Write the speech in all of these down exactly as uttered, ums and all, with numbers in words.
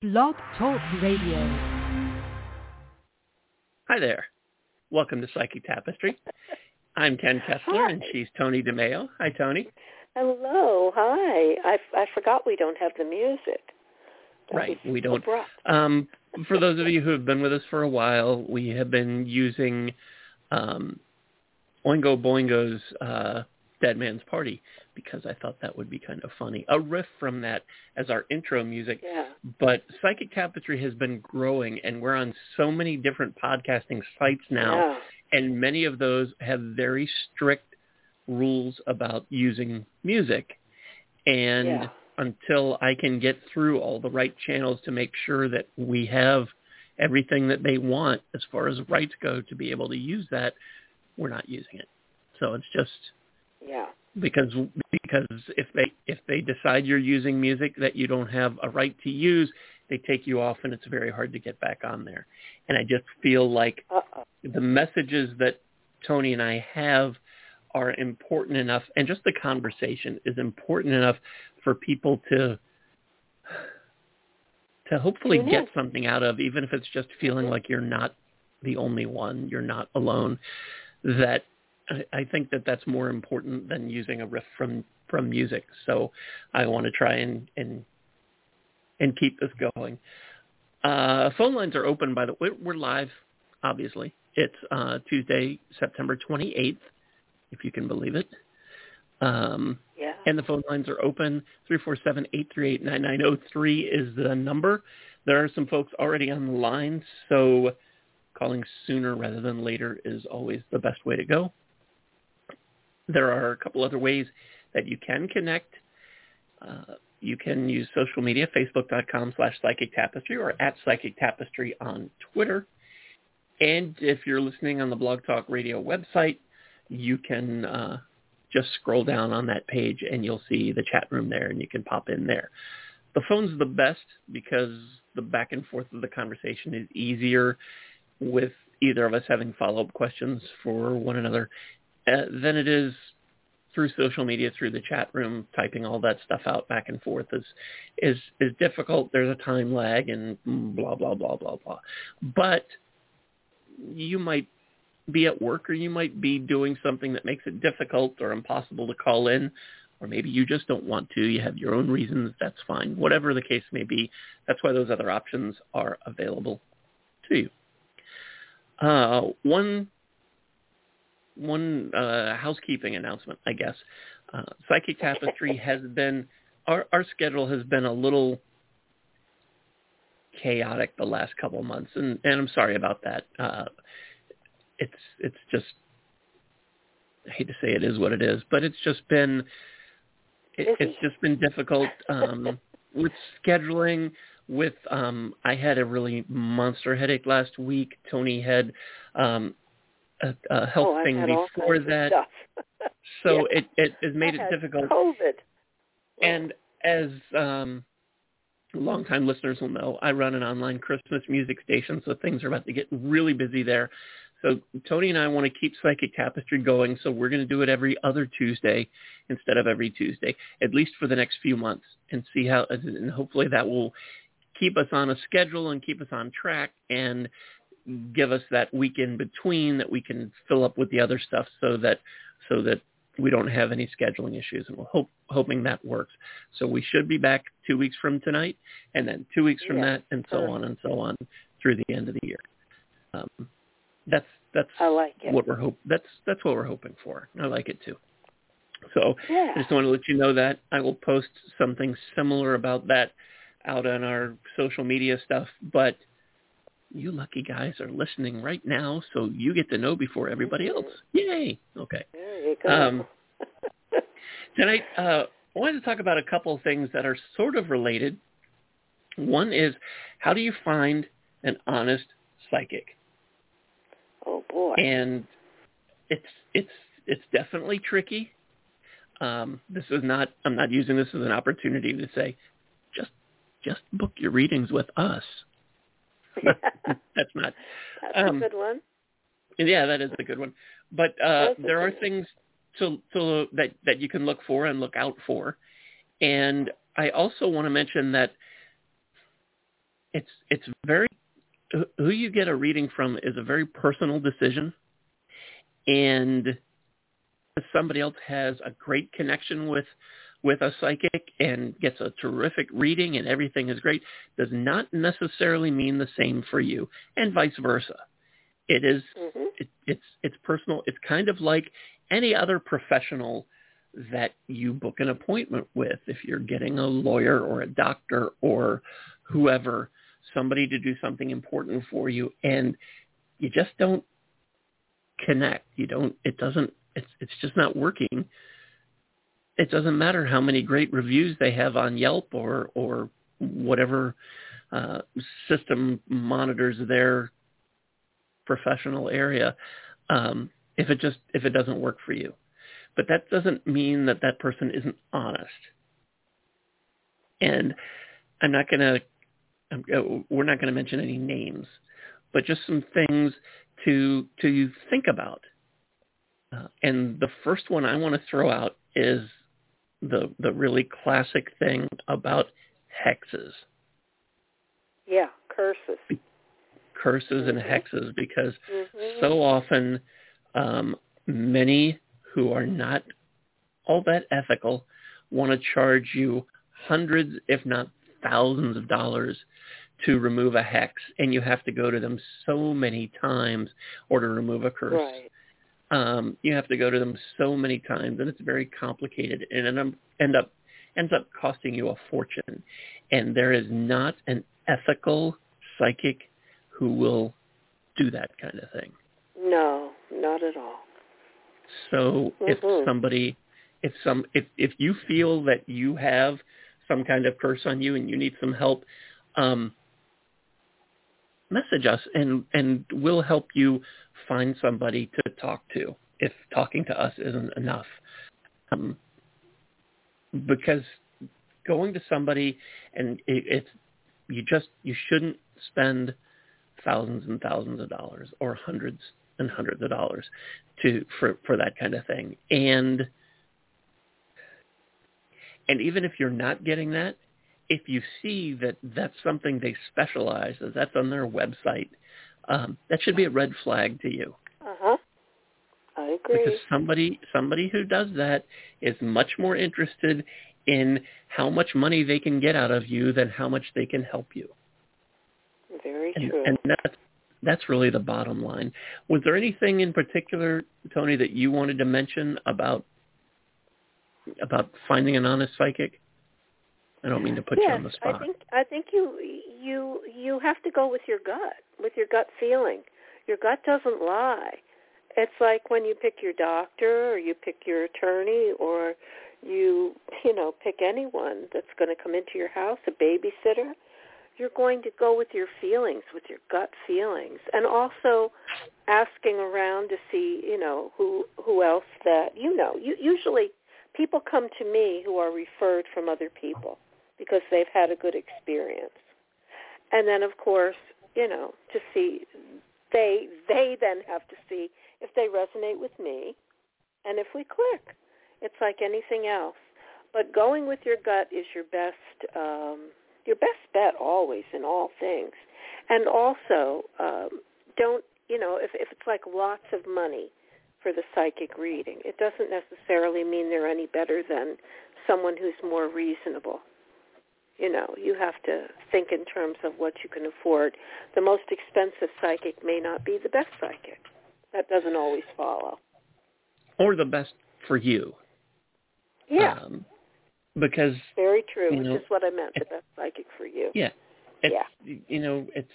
Blog Talk Radio. Hi there. Welcome to Psychic Tapestry. I'm Ken Kessler, Hi. and she's Tony DeMeo. Hi, Tony. Hello. Hi. I, I forgot we don't have the music. That Right, was we don't. abrupt. Um, for those of you who have been with us for a while, we have been using um, Oingo Boingo's uh, Dead Man's Party because I thought that would be kind of funny. A riff from that as our intro music. Yeah. But Psychic Tapestry has been growing, and we're on so many different podcasting sites now, Yeah. and many of those have very strict rules about using music. And Yeah. until I can get through all the right channels to make sure that we have everything that they want as far as rights go to be able to use that, we're not using it. So it's just Yeah. because because if they if they decide you're using music that you don't have a right to use, they take you off, and it's very hard to get back on there. And I just feel like Uh-oh. the messages that Tony and I have are important enough, and just the conversation is important enough for people to to hopefully Tune get in. something out of, even if it's just feeling like you're not the only one, you're not alone. That I, I think that that's more important than using a riff from, from music. So I want to try and and, and keep this going. Uh, phone lines are open, by the way. We're live, obviously. It's uh, Tuesday, September twenty-eighth, if you can believe it. Um, Yeah. and the phone lines are open. three four seven, eight three eight, nine nine zero three is the number. There are some folks already on the line, so calling sooner rather than later is always the best way to go. There are a couple other ways that you can connect. Uh, you can use social media, facebook.com slash Psychic Tapestry or at Psychic Tapestry on Twitter. And if you're listening on the Blog Talk Radio website, you can uh, just scroll down on that page and you'll see the chat room there, and you can pop in there. The phone's the best because the back and forth of the conversation is easier with either of us having follow-up questions for one another uh, than it is through social media, through the chat room. Typing all that stuff out back and forth is is is difficult. There's a time lag and blah, blah, blah, blah, blah. But you might be at work, or you might be doing something that makes it difficult or impossible to call in, or maybe you just don't want to. You have your own reasons. That's fine. Whatever the case may be, that's why those other options are available to you. Uh, one one uh, housekeeping announcement, I guess. Uh, Psychic Tapestry has been, our, our schedule has been a little chaotic the last couple of months, and, and I'm sorry about that. Uh, it's it's just, I hate to say it is what it is, but it's just been, it, it's just been difficult um, with scheduling. With um, I had a really monster headache last week. Tony had um, a, a health oh, thing I've had all before kinds that, of stuff. so Yeah. it, it has made I it had difficult. COVID. And as um, longtime listeners will know, I run an online Christmas music station, so things are about to get really busy there. So Tony and I want to keep Psychic Tapestry going, so we're going to do it every other Tuesday instead of every Tuesday, at least for the next few months, and see how, and hopefully that will keep us on a schedule and keep us on track and give us that week in between that we can fill up with the other stuff so that so that we don't have any scheduling issues, and we're hope, hoping that works. So we should be back two weeks from tonight, and then two weeks from Yeah. that, and so on and so on through the end of the year. Um, that's that's I like it. what we're hope that's that's what we're hoping for. I like it too. So Yeah. I just want to let you know that I will post something similar about that out on our social media stuff, but you lucky guys are listening right now, so you get to know before everybody else. Yay! Okay. There you go. Um, tonight, uh, I wanted to talk about a couple of things that are sort of related. One is, how do you find an honest psychic? Oh boy. And it's it's it's definitely tricky. Um, this is not. I'm not using this as an opportunity to say, just just book your readings with us. That's not. That's um, a good one. Yeah, that is a good one. But uh, That's a there are good things to, to that that you can look for and look out for. And I also want to mention that it's it's very who you get a reading from is a very personal decision, and if somebody else has a great connection with with a psychic and gets a terrific reading and everything is great, does not necessarily mean the same for you, and vice versa. It is mm-hmm. it, it's it's personal. It's kind of like any other professional that you book an appointment with. If you're getting a lawyer or a doctor or whoever, somebody to do something important for you, and you just don't connect. You don't. It doesn't. It's it's just not working. It doesn't matter how many great reviews they have on Yelp or or whatever uh, system monitors their professional area. Um, if it just if it doesn't work for you, but that doesn't mean that that person isn't honest. And I'm not gonna. We're not going to mention any names, but just some things to to think about. Uh, and the first one I want to throw out is the the really classic thing about hexes. Yeah, curses. Curses mm-hmm. and hexes, because mm-hmm. so often um, many who are not all that ethical want to charge you hundreds, if not thousands of dollars to remove a hex, and you have to go to them so many times or to remove a curse. Right. Um, you have to go to them so many times, and it's very complicated, and it end up ends up costing you a fortune. And there is not an ethical psychic who will do that kind of thing. No, not at all. So mm-hmm. if somebody, if some, if if you feel that you have some kind of curse on you and you need some help, um, message us and, and we'll help you find somebody to talk to if talking to us isn't enough. Um, because going to somebody and it, it's, you just, you shouldn't spend thousands and thousands of dollars or hundreds and hundreds of dollars to, for, for that kind of thing. And, and even if you're not getting that, if you see that that's something they specialize, that that's on their website, um, that should be a red flag to you. Uh-huh. I agree. Because somebody somebody who does that is much more interested in how much money they can get out of you than how much they can help you. Very and, true. And that's, that's really the bottom line. Was there anything in particular, Tony, that you wanted to mention about about finding an honest psychic? I don't mean to put yes, you on the spot. I think I think you you you have to go with your gut, with your gut feeling. Your gut doesn't lie. It's like when you pick your doctor or you pick your attorney or you you know pick anyone that's going to come into your house, a babysitter. You're going to go with your feelings, with your gut feelings, and also asking around to see you know who who else that you know. You, usually, people come to me who are referred from other people, because they've had a good experience. And then, of course, you know, to see, they they then have to see if they resonate with me and if we click. It's like anything else. But going with your gut is your best um, your best bet always in all things. And also, um, don't, you know, if, if it's like lots of money for the psychic reading, it doesn't necessarily mean they're any better than someone who's more reasonable. You know, you have to think in terms of what you can afford. The most expensive psychic may not be the best psychic. That doesn't always follow. Or the best for you. Yeah. Um, because... Very true, which know, is what I meant, the best psychic for you. Yeah. It's, yeah. You know, it's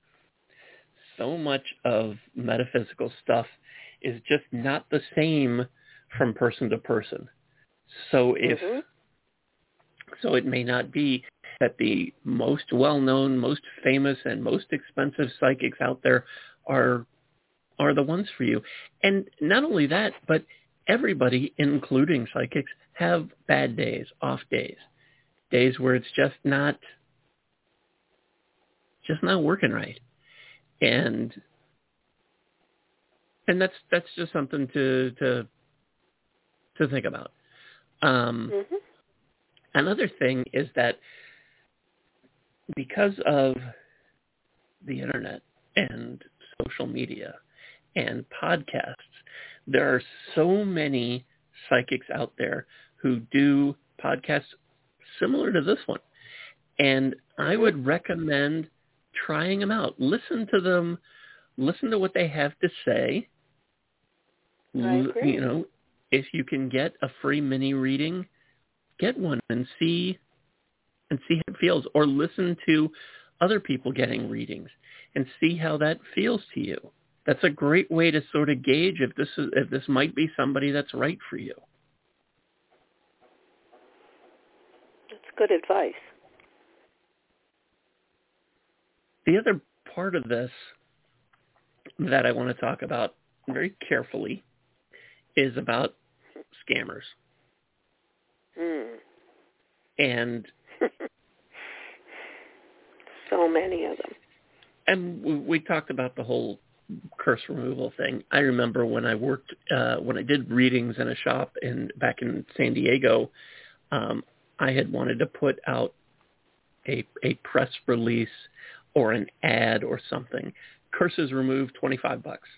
so much of metaphysical stuff is just not the same from person to person. So if... Mm-hmm. So it may not be that the most well-known, most famous, and most expensive psychics out there are are the ones for you. And not only that, but everybody, including psychics, have bad days, off days, days where it's just not just not working right. And and that's that's just something to to to think about. Um, mm-hmm. Another thing is that because of the internet and social media and podcasts. There are so many psychics out there who do podcasts similar to this one. And I would recommend trying them out. Listen to them. Listen to what they have to say. I agree. You know, if you can get a free mini reading, get one and see and see how it feels. Or listen to other people getting readings and see how that feels to you. That's a great way to sort of gauge if this is if this might be somebody that's right for you. That's good advice. The other part of this that I want to talk about very carefully is about scammers. Mm. And so many of them. And we, we talked about the whole curse removal thing. I remember when I worked, uh, when I did readings in a shop in back in San Diego, um, I had wanted to put out a a press release or an ad or something. Curses removed, twenty-five bucks.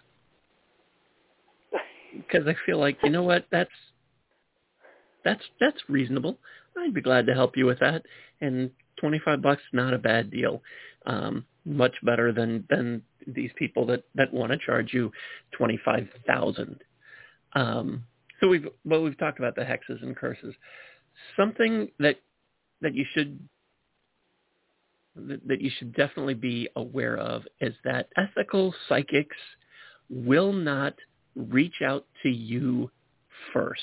Because I feel like, you know what, that's that's that's reasonable. I'd be glad to help you with that. And twenty-five bucks, not a bad deal. Um, much better than, than these people that, that want to charge you twenty-five thousand. Um, so we've well we've talked about the hexes and curses. Something that that you should that, that you should definitely be aware of is that ethical psychics will not reach out to you first.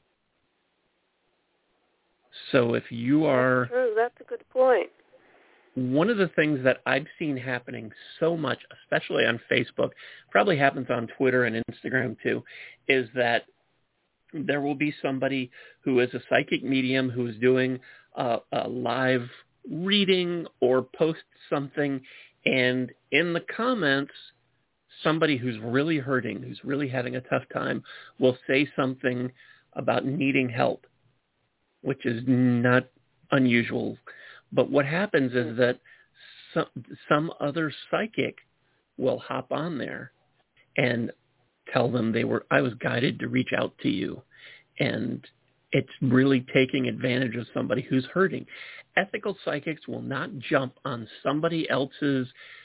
So if you are... That's true. That's a good point. One of the things that I've seen happening so much, especially on Facebook, probably happens on Twitter and Instagram too, is that there will be somebody who is a psychic medium who is doing a, a live reading or post something, and in the comments, somebody who's really hurting, who's really having a tough time, will say something about needing help, which is not unusual. But what happens is that some, some other psychic will hop on there and tell them they were, I was guided to reach out to you. And it's really taking advantage of somebody who's hurting. Ethical psychics will not jump on somebody else's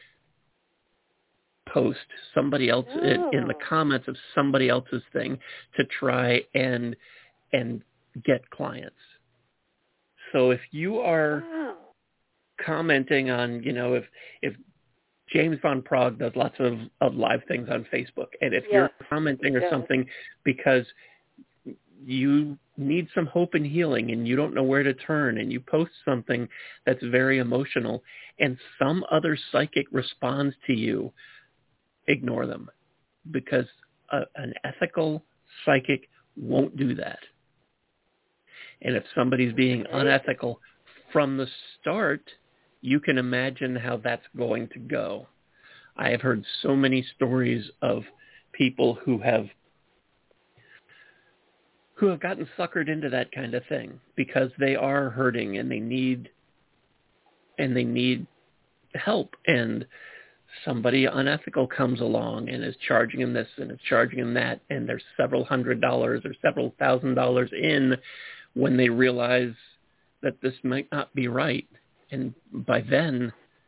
post, somebody else oh. in, in the comments of somebody else's thing to try and and get clients. So if you are wow. commenting on, you know, if if James Von Prague does lots of, of live things on Facebook, and if yes. you're commenting or yes. something because you need some hope and healing and you don't know where to turn, and you post something that's very emotional and some other psychic responds to you, ignore them, because a, an ethical psychic won't do that. And if somebody's being unethical from the start, you can imagine how that's going to go. I have heard so many stories of people who have who have gotten suckered into that kind of thing because they are hurting and they need and they need help, and somebody unethical comes along and is charging them this and is charging them that, and there's several hundred dollars or several thousand dollars in when they realize that this might not be right. And by then,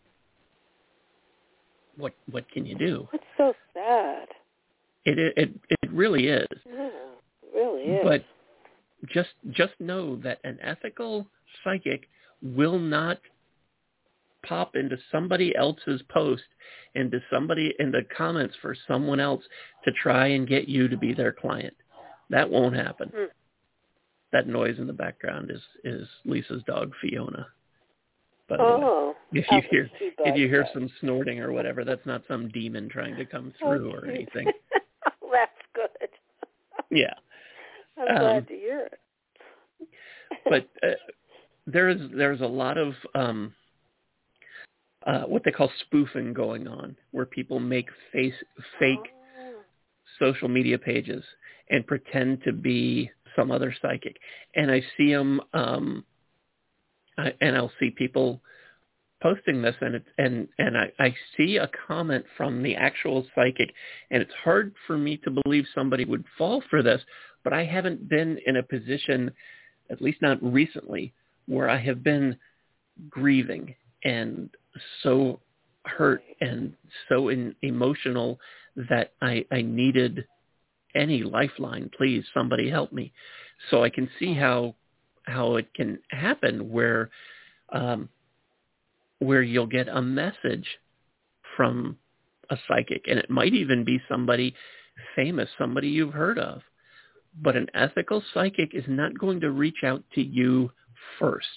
what what can you do? It's so sad. It it it really is. Yeah, it really is. But just just know that an ethical psychic will not pop into somebody else's post, into somebody in the comments for someone else to try and get you to be their client. That won't happen. Hmm. That noise in the background is, is Lisa's dog Fiona. By the oh, way. If you hear if you hear some snorting or whatever, that's not some demon trying to come through okay. or anything. Oh, that's good. Yeah. I'm um, glad to hear it. But uh, there's there's a lot of um, uh, what they call spoofing going on, where people make face fake oh. social media pages and pretend to be some other psychic. And I see them, um, I, and I'll see people posting this, and it's, and and I, I see a comment from the actual psychic, and it's hard for me to believe somebody would fall for this, but I haven't been in a position, at least not recently, where I have been grieving and so hurt and so in, emotional that I, I needed any lifeline. Please, somebody help me. So I can see how how it can happen where um, where you'll get a message from a psychic, and it might even be somebody famous, somebody you've heard of. But an ethical psychic is not going to reach out to you first.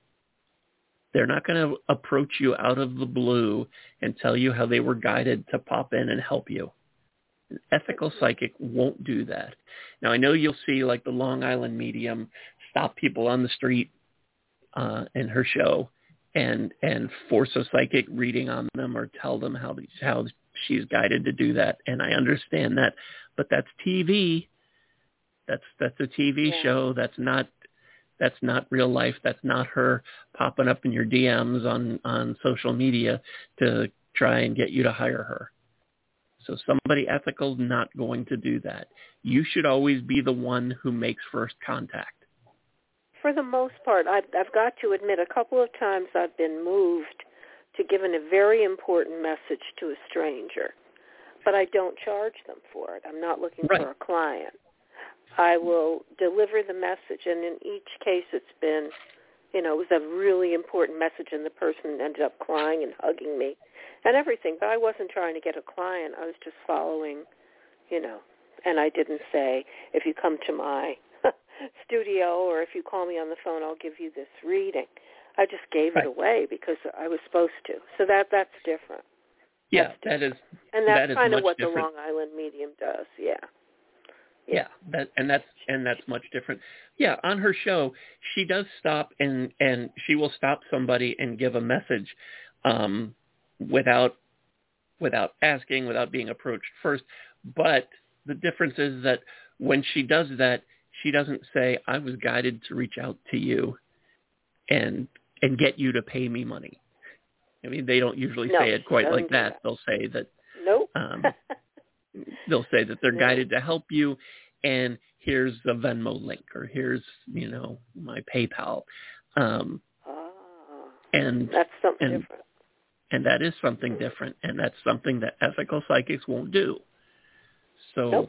They're not going to approach you out of the blue and tell you how they were guided to pop in and help you. An ethical psychic won't do that. Now, I know you'll see like the Long Island medium stop people on the street uh, in her show and and force a psychic reading on them or tell them how how she's guided to do that. And I understand that, but that's T V. That's that's a T V yeah. show. That's not that's not real life. That's not her popping up in your D Ms on, on social media to try and get you to hire her. So somebody ethical is not going to do that. You should always be the one who makes first contact. For the most part, I've, I've got to admit, a couple of times I've been moved to give in a very important message to a stranger, but I don't charge them for it. I'm not looking right. for a client. I will deliver the message, and in each case it's been, you know, it was a really important message, and the person ended up crying and hugging me and everything, but I wasn't trying to get a client. I was just following, you know, and I didn't say, if you come to my studio or if you call me on the phone, I'll give you this reading. I just gave right. it away because I was supposed to. So that that's different. Yeah, that's that different. is And that's that kind is of what different. the Long Island medium does, yeah. Yeah, yeah that, and that's and that's much different. Yeah, on her show, she does stop and, and she will stop somebody and give a message um, without without asking, without being approached first. But the difference is that when she does that, she doesn't say, I was guided to reach out to you and and get you to pay me money. I mean, they don't usually no, say it quite like that. that. They'll say that nope. um, they'll say that they're no. guided to help you, and here's the Venmo link, or here's, you know, my PayPal. Um, ah, and that's something and, different. And that is something different, and that's something that ethical psychics won't do. So, nope.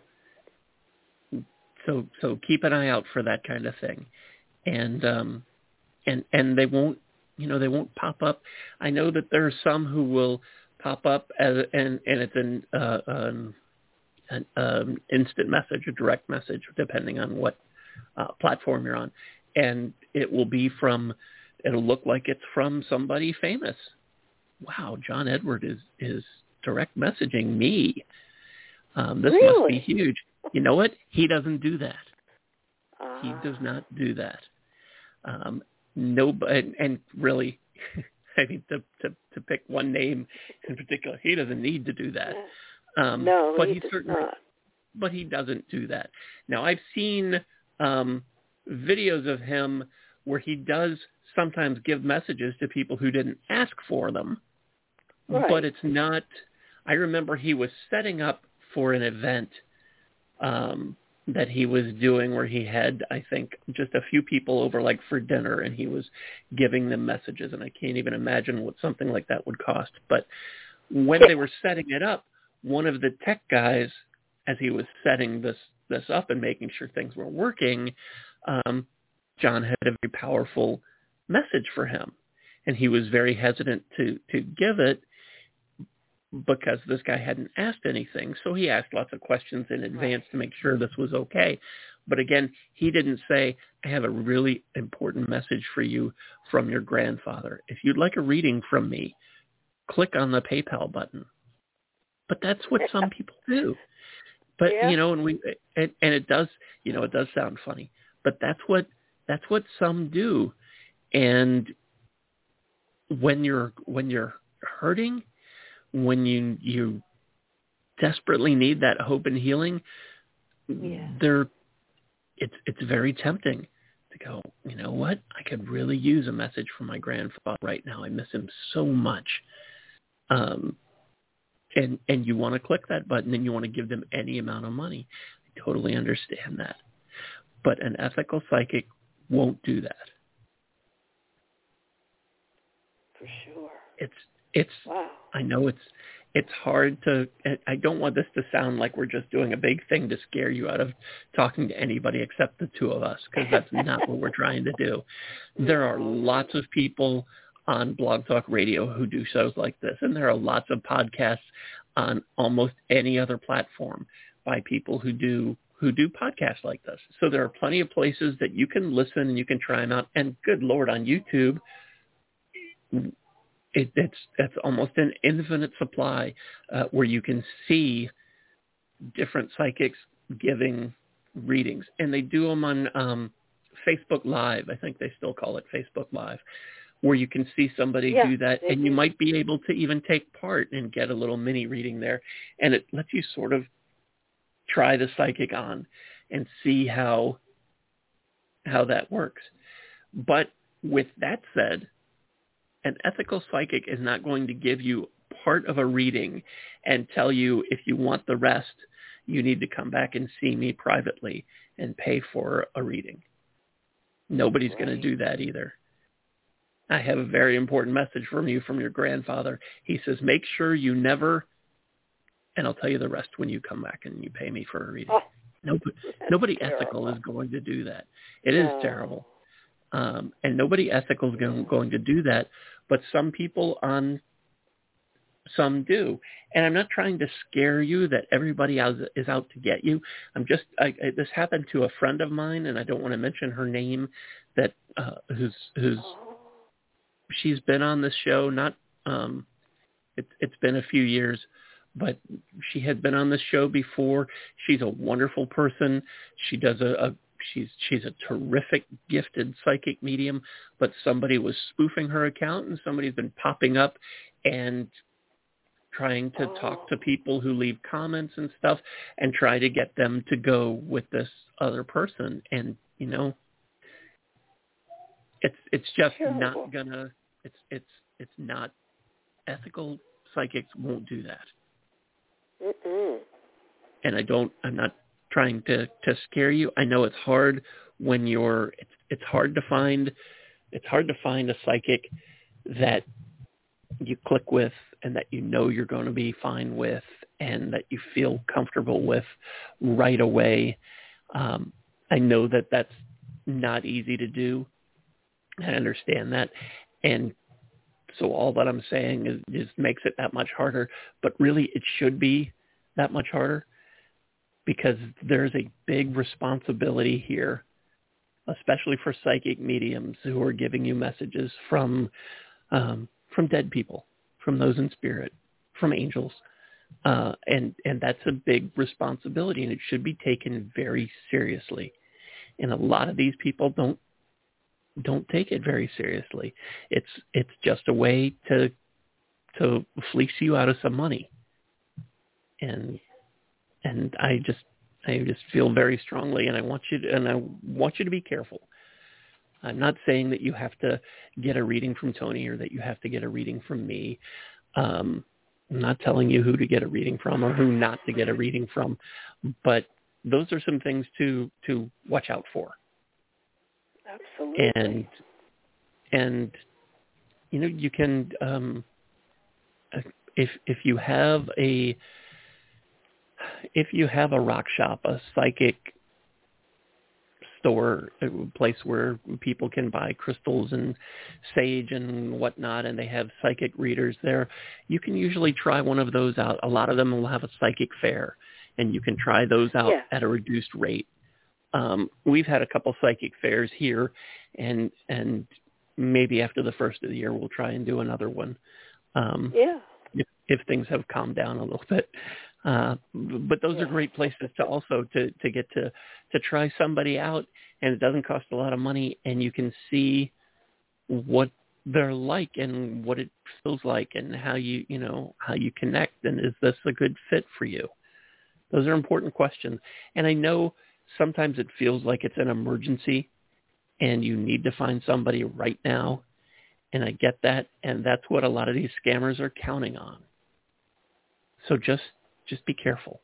so, so keep an eye out for that kind of thing, and um, and and they won't, you know, they won't pop up. I know that there are some who will pop up as and and it's an uh, um, an um, instant message, a direct message, depending on what uh, platform you're on, and it will be from. It'll look like it's from somebody famous. Wow, John Edward is, is direct messaging me. Um, this really? must be huge. You know what? He doesn't do that. Uh, He does not do that. Um, no, and, and really, I mean, to, to, to pick one name in particular, he doesn't need to do that. Um, no, but he, he does certainly, not. But he doesn't do that. Now, I've seen um, videos of him where he does sometimes give messages to people who didn't ask for them, right. but it's not, I remember he was setting up for an event um, that he was doing where he had, I think, just a few people over like for dinner, and he was giving them messages, and I can't even imagine what something like that would cost. But when they were setting it up, one of the tech guys, as he was setting this, this up and making sure things were working, um, John had a very powerful message for him, and he was very hesitant to, to give it because this guy hadn't asked anything. So he asked lots of questions in advance right. to make sure this was okay. But again, he didn't say, I have a really important message for you from your grandfather. If you'd like a reading from me, click on the PayPal button. But that's what some people do. But, yeah. you know, and we, and, and it does, you know, it does sound funny, but that's what, that's what some do. And when you're, when you're hurting, when you, you desperately need that hope and healing, yeah. there, it's, it's very tempting to go, you know what? I could really use a message from my grandfather right now. I miss him so much. Um, and, and you want to click that button and you want to give them any amount of money. I totally understand that. But an ethical psychic won't do that. For sure. It's, it's, wow. I know it's, it's hard to, I don't want this to sound like we're just doing a big thing to scare you out of talking to anybody except the two of us, because that's not what we're trying to do. There are lots of people on Blog Talk Radio who do shows like this, and there are lots of podcasts on almost any other platform by people who do who do podcasts like this. So there are plenty of places that you can listen and you can try them out. And good Lord, on YouTube, It, it's it's almost an infinite supply uh, where you can see different psychics giving readings, and they do them on um, Facebook Live. I think they still call it Facebook Live, where you can see somebody yeah, do that, and you might be able to even take part and get a little mini reading there, and it lets you sort of try the psychic on and see how how that works. But with that said, an ethical psychic is not going to give you part of a reading and tell you if you want the rest, you need to come back and see me privately and pay for a reading. Nobody's right. going to do that either. I have a very important message from you from your grandfather. He says, make sure you never, and I'll tell you the rest when you come back and you pay me for a reading. Oh, nobody nobody ethical is going to do that. It is no. terrible. Um, and nobody ethical is going, going to do that, but some people on some do. And I'm not trying to scare you that everybody else is out to get you. I'm just, I, I, this happened to a friend of mine, and I don't want to mention her name, that uh, who's, who's, she's been on this show, not, um, it, it's been a few years, but she had been on this show before. She's a wonderful person. She does a, a She's she's a terrific, gifted psychic medium, but somebody was spoofing her account, and somebody's been popping up and trying to oh. talk to people who leave comments and stuff and try to get them to go with this other person. And, you know, it's it's just Terrible. not gonna, it's it's it's not ethical. Psychics won't do that. Mm-mm. And I don't, I'm not trying to, to scare you. I know it's hard when you're, it's, it's hard to find, it's hard to find a psychic that you click with and that you know you're going to be fine with and that you feel comfortable with right away. Um, I know that that's not easy to do. I understand that. And so all that I'm saying is just makes it that much harder, but really it should be that much harder, because there's a big responsibility here, especially for psychic mediums who are giving you messages from um, from dead people, from those in spirit, from angels. Uh, and, and that's a big responsibility, and it should be taken very seriously. And a lot of these people don't don't take it very seriously. It's it's just a way to to fleece you out of some money. And And I just, I just feel very strongly, and I want you to, and I want you to be careful. I'm not saying that you have to get a reading from Tony or that you have to get a reading from me. Um, I'm not telling you who to get a reading from or who not to get a reading from, but those are some things to, to watch out for. Absolutely. And, and, you know, you can, um, if, if you have a, If you have a rock shop, a psychic store, a place where people can buy crystals and sage and whatnot, and they have psychic readers there, you can usually try one of those out. A lot of them will have a psychic fair, and you can try those out yeah. at a reduced rate. Um, we've had a couple psychic fairs here, and and maybe after the first of the year, we'll try and do another one. Um, yeah. If, if things have calmed down a little bit. Uh, but those yeah. are great places to also to, to get to, to try somebody out, and it doesn't cost a lot of money, and you can see what they're like and what it feels like and how you, you know, how you connect, and is this a good fit for you? Those are important questions. And I know sometimes it feels like it's an emergency and you need to find somebody right now. And I get that, and that's what a lot of these scammers are counting on. So just just be careful.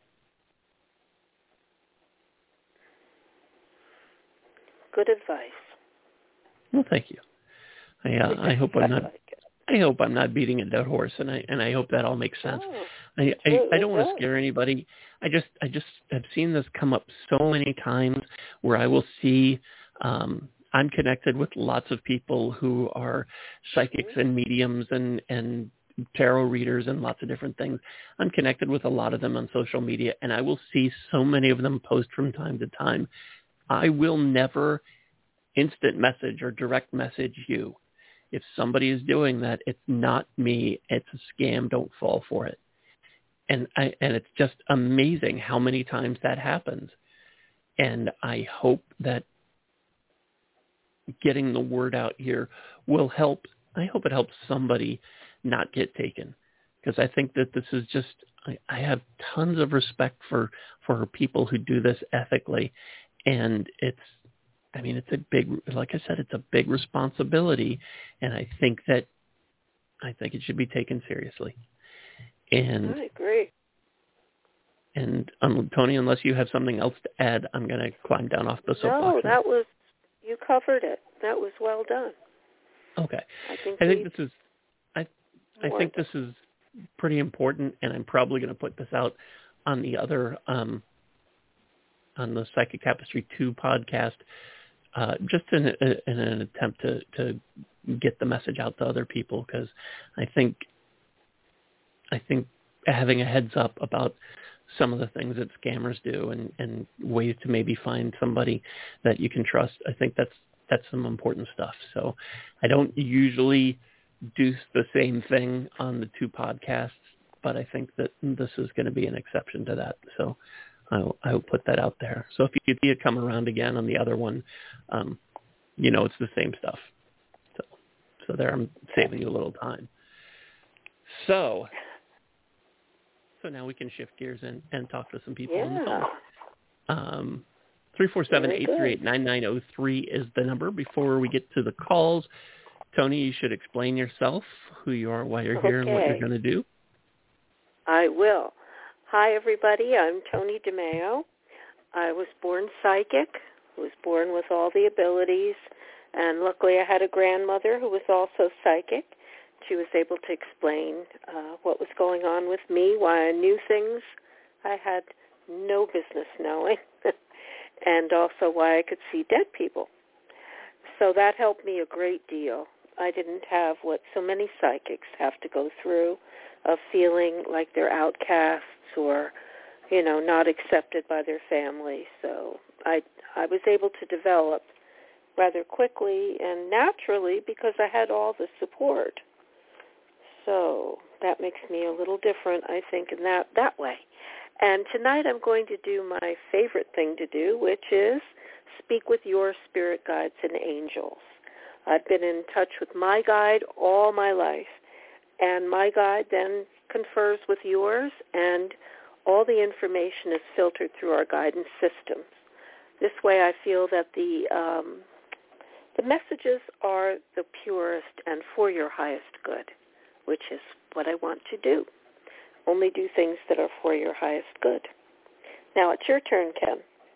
Good advice. Well, thank you. I uh, I hope I'm not. I hope I'm not beating a dead horse, and I and I hope that all makes sense. Oh, I I, I don't want to scare anybody. I just I just have seen this come up so many times where I will see. Um, I'm connected with lots of people who are psychics and mediums and and tarot readers and lots of different things. I'm connected with a lot of them on social media, and I will see so many of them post from time to time. I will never instant message or direct message you. If somebody is doing that, it's not me. It's a scam. Don't fall for it. And I, and it's just amazing how many times that happens. And I hope that getting the word out here will help. I hope it helps somebody not get taken, because I think that this is just, I, I have tons of respect for, for people who do this ethically. And it's, I mean, it's a big, like I said, it's a big responsibility. And I think that, I think it should be taken seriously. And I agree. And um, Tony, unless you have something else to add, I'm going to climb down off the soapbox. No, that was, you covered it. That was well done. Okay. I think, I think this is, I, I think this is pretty important, and I'm probably going to put this out on the other, um, on the Psychic Tapestry two podcast, uh, just in, a, in an attempt to, to get the message out to other people, because I think, I think having a heads up about some of the things that scammers do and, and ways to maybe find somebody that you can trust, I think that's that's some important stuff. So I don't usually do the same thing on the two podcasts, but I think that this is going to be an exception to that. So I'll, I'll put that out there. So if you see it come around again on the other one, um, you know, it's the same stuff. So, so there I'm saving you a little time. So... So now we can shift gears and, and talk to some people yeah. on the phone. Um, three four seven, eight three eight, nine nine zero three is the number. Before we get to the calls, Tony, you should explain yourself, who you are, why you're okay. here, and what you're going to do. I will. Hi, everybody. I'm Tony DeMeo. I was born psychic. I was born with all the abilities, and luckily I had a grandmother who was also psychic. She was able to explain uh, what was going on with me, why I knew things I had no business knowing, and also why I could see dead people. So that helped me a great deal. I didn't have what so many psychics have to go through, of feeling like they're outcasts or, you know, not accepted by their family. So I I was able to develop rather quickly and naturally because I had all the support. So that makes me a little different, I think, in that, that way. And tonight I'm going to do my favorite thing to do, which is speak with your spirit guides and angels. I've been in touch with my guide all my life, and my guide then confers with yours, and all the information is filtered through our guidance systems. This way I feel that the um, the messages are the purest and for your highest good, which is what I want to do. Only do things that are for your highest good. Now it's your turn, Ken.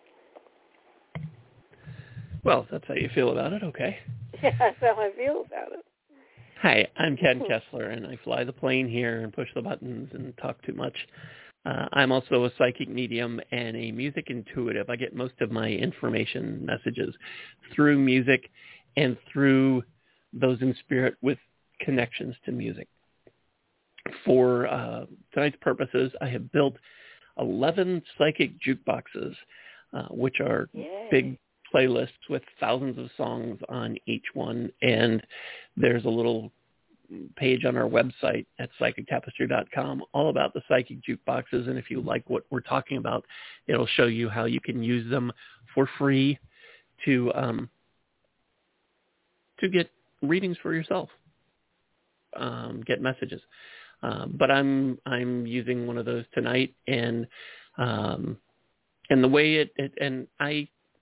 Well, that's how you feel about it, okay. Yeah, that's how I feel about it. Hi, I'm Ken Kessler, and I fly the plane here and push the buttons and talk too much. Uh, I'm also a psychic medium and a music intuitive. I get most of my information messages through music and through those in spirit with connections to music. For uh, tonight's purposes, I have built eleven psychic jukeboxes, uh, which are Yay. big playlists with thousands of songs on each one. And there's a little page on our website at psychic tapestry dot com all about the psychic jukeboxes. And if you like what we're talking about, it'll show you how you can use them for free to um, to get readings for yourself, um, get messages. Uh, but I'm I'm using one of those tonight, and um, and the way it, it and I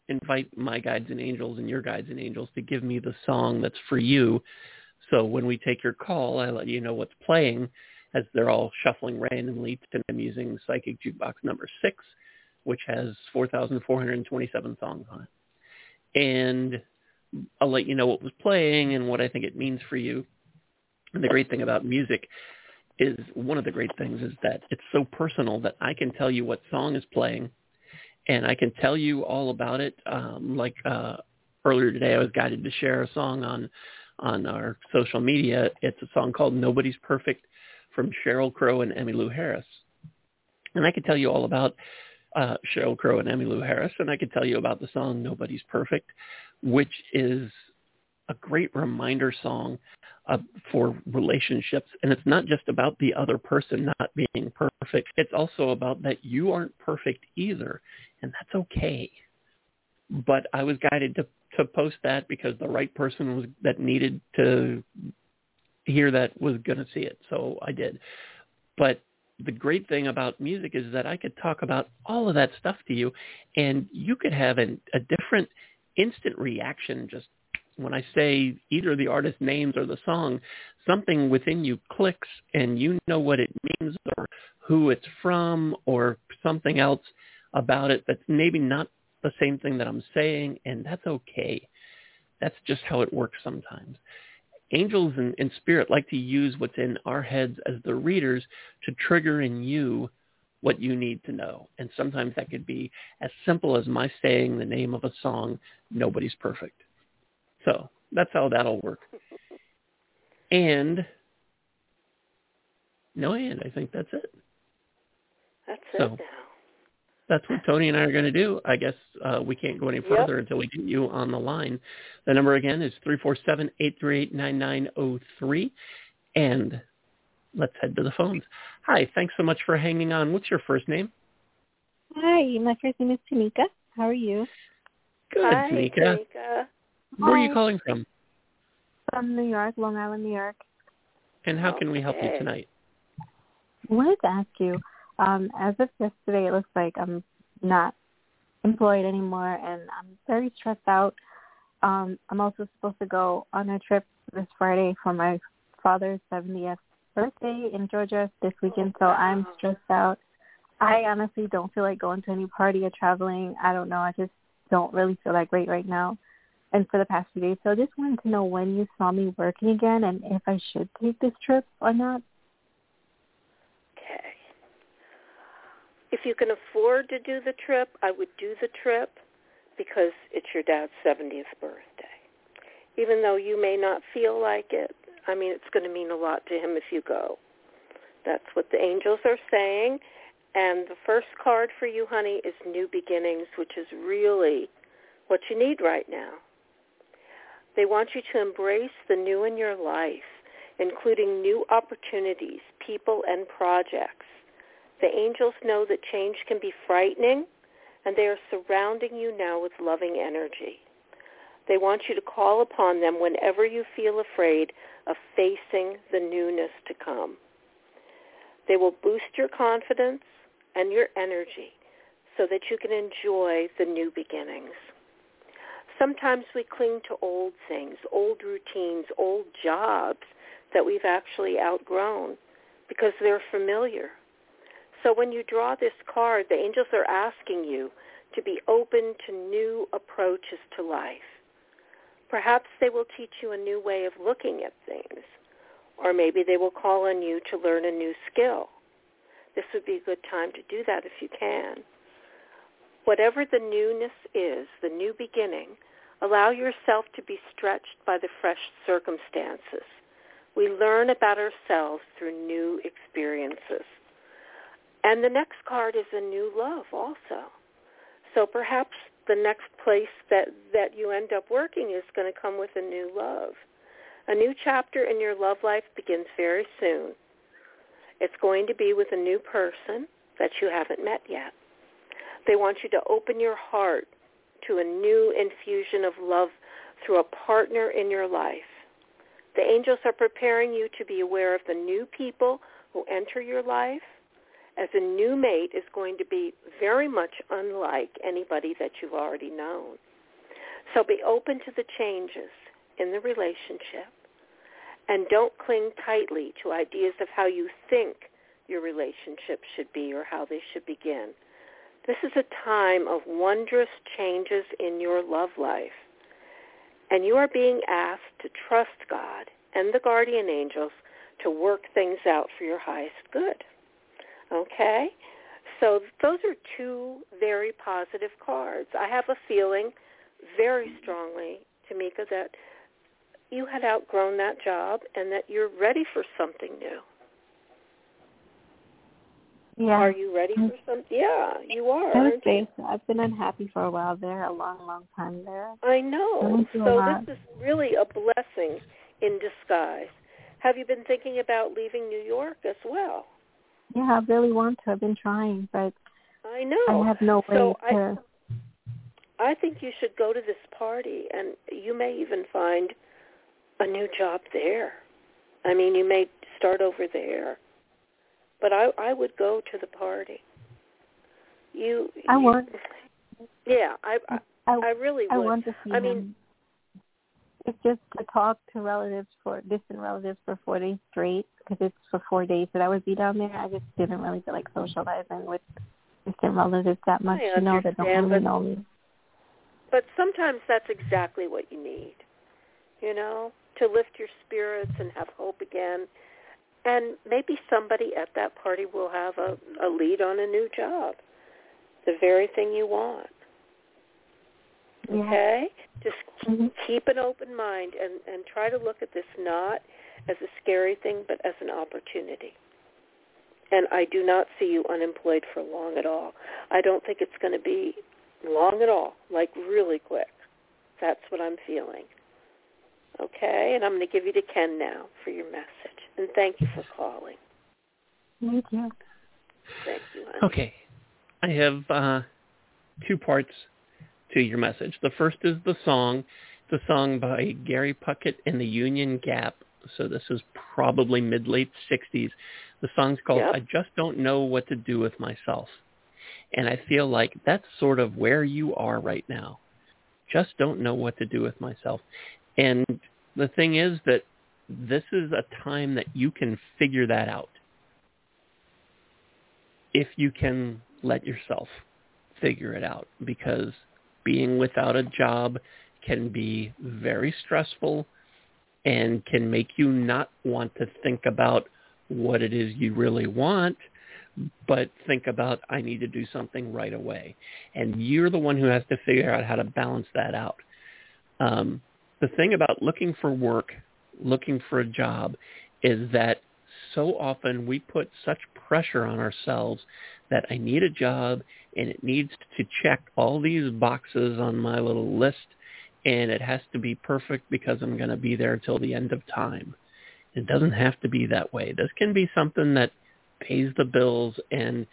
invite my guides and angels and your guides and angels to give me the song that's for you. So when we take your call, I let you know what's playing as they're all shuffling randomly. And I'm using Psychic Jukebox number six, which has four thousand four hundred twenty-seven songs on it. And I'll let you know what was playing and what I think it means for you. And the great thing about music is, one of the great things is that it's so personal that I can tell you what song is playing, and I can tell you all about it. Um, like uh, earlier today, I was guided to share a song on on our social media. It's a song called Nobody's Perfect from Sheryl Crow and Emmylou Harris. And I could tell you all about uh, Sheryl Crow and Emmylou Harris, and I could tell you about the song Nobody's Perfect, which is a great reminder song uh, for relationships. And it's not just about the other person not being perfect. It's also about that you aren't perfect either, and that's okay. But I was guided to, to post that because the right person was that needed to hear that was going to see it. So I did. But the great thing about music is that I could talk about all of that stuff to you, and you could have an, a different instant reaction just when I say either the artist names or the song. Something within you clicks and you know what it means or who it's from or something else about it that's maybe not the same thing that I'm saying, and that's okay. That's just how it works sometimes. Angels and, and spirit like to use what's in our heads as the readers to trigger in you what you need to know. And sometimes that could be as simple as my saying the name of a song, Nobody's Perfect. So that's how that'll work. And, no, and I think that's it. That's so, it now. That's what Tony and I are going to do. I guess uh, we can't go any further yep. until we get you on the line. The number again is three four seven, eight three eight, nine nine zero three. And let's head to the phones. Hi, thanks so much for hanging on. What's your first name? Hi, my first name is Tanika. How are you? Good, Hi, Tanika. Tanika. Where are you calling from? From New York, Long Island, New York. And how okay. can we help you tonight? I wanted to ask you, um, as of yesterday, it looks like I'm not employed anymore, and I'm very stressed out. Um, I'm also supposed to go on a trip this Friday for my father's seventieth birthday in Georgia this weekend, so I'm stressed out. I honestly don't feel like going to any party or traveling. I don't know. I just don't really feel that great right now and for the past few days. So I just wanted to know when you saw me working again and if I should take this trip or not. Okay. If you can afford to do the trip, I would do the trip because it's your dad's seventieth birthday. Even though you may not feel like it, I mean, it's going to mean a lot to him if you go. That's what the angels are saying. And the first card for you, honey, is New Beginnings, which is really what you need right now. They want you to embrace the new in your life, including new opportunities, people, and projects. The angels know that change can be frightening, and they are surrounding you now with loving energy. They want you to call upon them whenever you feel afraid of facing the newness to come. They will boost your confidence and your energy so that you can enjoy the new beginnings. Sometimes we cling to old things, old routines, old jobs that we've actually outgrown because they're familiar. So when you draw this card, the angels are asking you to be open to new approaches to life. Perhaps they will teach you a new way of looking at things, or maybe they will call on you to learn a new skill. This would be a good time to do that if you can. Whatever the newness is, the new beginning, allow yourself to be stretched by the fresh circumstances. We learn about ourselves through new experiences. And the next card is a new love also. So perhaps the next place that, that you end up working is going to come with a new love. A new chapter in your love life begins very soon. It's going to be with a new person that you haven't met yet. They want you to open your heart to a new infusion of love through a partner in your life. The angels are preparing you to be aware of the new people who enter your life as a new mate is going to be very much unlike anybody that you've already known. So be open to the changes in the relationship, and don't cling tightly to ideas of how you think your relationship should be or how they should begin. This is a time of wondrous changes in your love life, and you are being asked to trust God and the guardian angels to work things out for your highest good. Okay? So those are two very positive cards. I have a feeling very strongly, Tamika, that you had outgrown that job and that you're ready for something new. Yeah. Are you ready for something? Yeah, you are. I would aren't say you? so. I've been unhappy for a while there, a long, long time there. I know. Going through a So lot. this is really a blessing in disguise. Have you been thinking about leaving New York as well? Yeah, I really want to. I've been trying, but I know. I have no way so to. I, I think you should go to this party, and you may even find a new job there. I mean, you may start over there. But I, I would go to the party. You, I you, want. Yeah, I, I, I, I really would. I want to see I him. mean, it's just to talk to relatives for distant relatives for four days straight because it's for four days that I would be down there. I just didn't really feel like socializing with distant relatives that much. I You know, that don't understand, really but- know me. But sometimes that's exactly what you need, you know, to lift your spirits and have hope again. And maybe somebody at that party will have a, a lead on a new job, the very thing you want. Okay? Yeah. Just mm-hmm. keep an open mind and, and try to look at this not as a scary thing, but as an opportunity. And I do not see you unemployed for long at all. I don't think it's going to be long at all, like really quick. That's what I'm feeling. Okay? And I'm going to give you to Ken now for your message. And thank you for calling. Thank you. Thank you, honey. Okay. I have uh, two parts to your message. The first is the song. It's a song by Gary Puckett and the Union Gap. So this is probably mid-late sixties. The song's called Yep. I Just Don't Know What to Do With Myself. And I feel like that's sort of where you are right now. Just don't know what to do with myself. And the thing is that this is a time that you can figure that out. If you can let yourself figure it out, because being without a job can be very stressful and can make you not want to think about what it is you really want, but think about, I need to do something right away. And you're the one who has to figure out how to balance that out. Um, the thing about looking for work, looking for a job, is that so often we put such pressure on ourselves that I need a job and it needs to check all these boxes on my little list, and it has to be perfect because I'm going to be there till the end of time. It doesn't have to be that way. This can be something that pays the bills and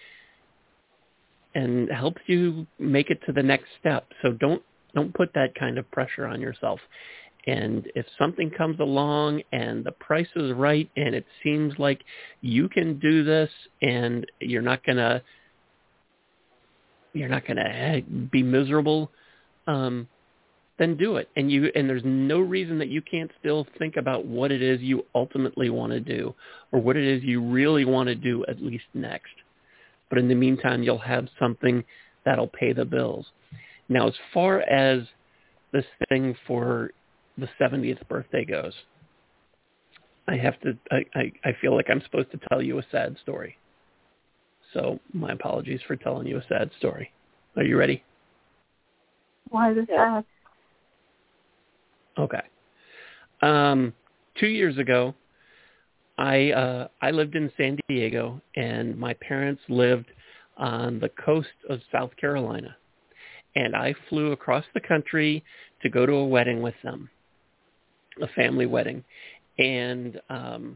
and helps you make it to the next step. So don't don't put that kind of pressure on yourself. And if something comes along and the price is right and it seems like you can do this and you're not gonna you're not gonna be miserable, um, then do it. And you and there's no reason that you can't still think about what it is you ultimately want to do, or what it is you really want to do at least next. But in the meantime, you'll have something that'll pay the bills. Now, as far as this thing for the seventieth birthday goes, I have to, I, I, I feel like I'm supposed to tell you a sad story. So my apologies for telling you a sad story. Are you ready? Why is it sad? Okay. Um, two years ago, I uh, I lived in San Diego, and my parents lived on the coast of South Carolina. And I flew across the country to go to a wedding with them, a family wedding. And um,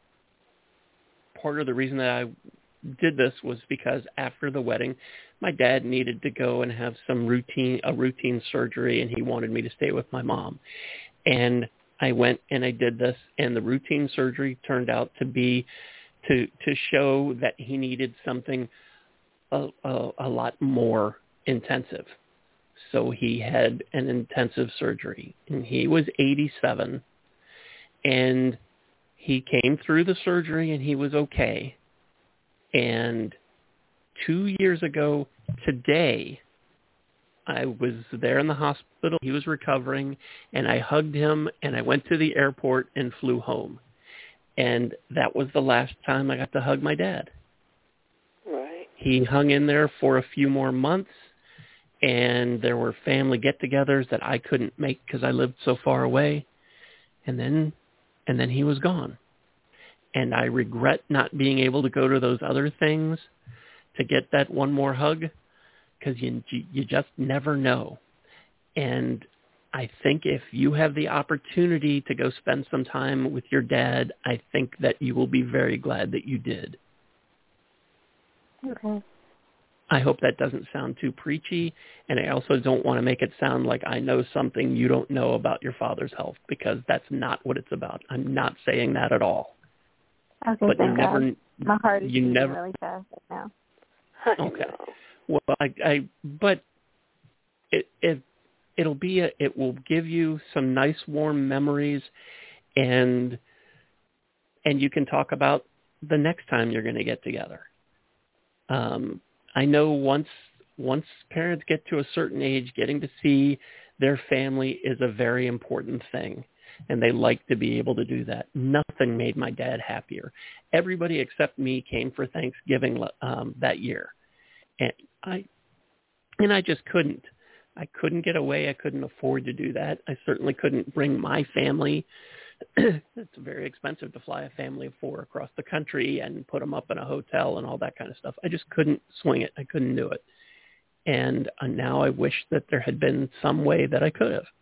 part of the reason that I did this was because after the wedding, my dad needed to go and have some routine, a routine surgery, and he wanted me to stay with my mom. And I went and I did this, and the routine surgery turned out to be to to show that he needed something a, a, a lot more intensive. So he had an intensive surgery, and he was eighty-seven, and he came through the surgery, and he was okay. And two years ago today, I was there in the hospital. He was recovering, and I hugged him, and I went to the airport and flew home. And that was the last time I got to hug my dad. Right. He hung in there for a few more months, and there were family get-togethers that I couldn't make because I lived so far away. And then, and then he was gone. And I regret not being able to go to those other things to get that one more hug, because you you just never know. And I think if you have the opportunity to go spend some time with your dad, I think that you will be very glad that you did. Okay. I hope that doesn't sound too preachy, and I also don't want to make it sound like I know something you don't know about your father's health, because that's not what it's about. I'm not saying that at all. Okay, but thank you never, God. My heart is you beating never, really fast right now. Okay. Well, I, I but it, it, it'll be a, it will give you some nice warm memories, and, and you can talk about the next time you're going to get together. Um, I know once, once parents get to a certain age, getting to see their family is a very important thing, and they like to be able to do that. Nothing made my dad happier. Everybody except me came for Thanksgiving um, that year. And I, and I just couldn't. I couldn't get away. I couldn't afford to do that. I certainly couldn't bring my family. It's very expensive to fly a family of four across the country and put them up in a hotel and all that kind of stuff. I just couldn't swing it. I couldn't do it. And uh, now I wish that there had been some way that I could have.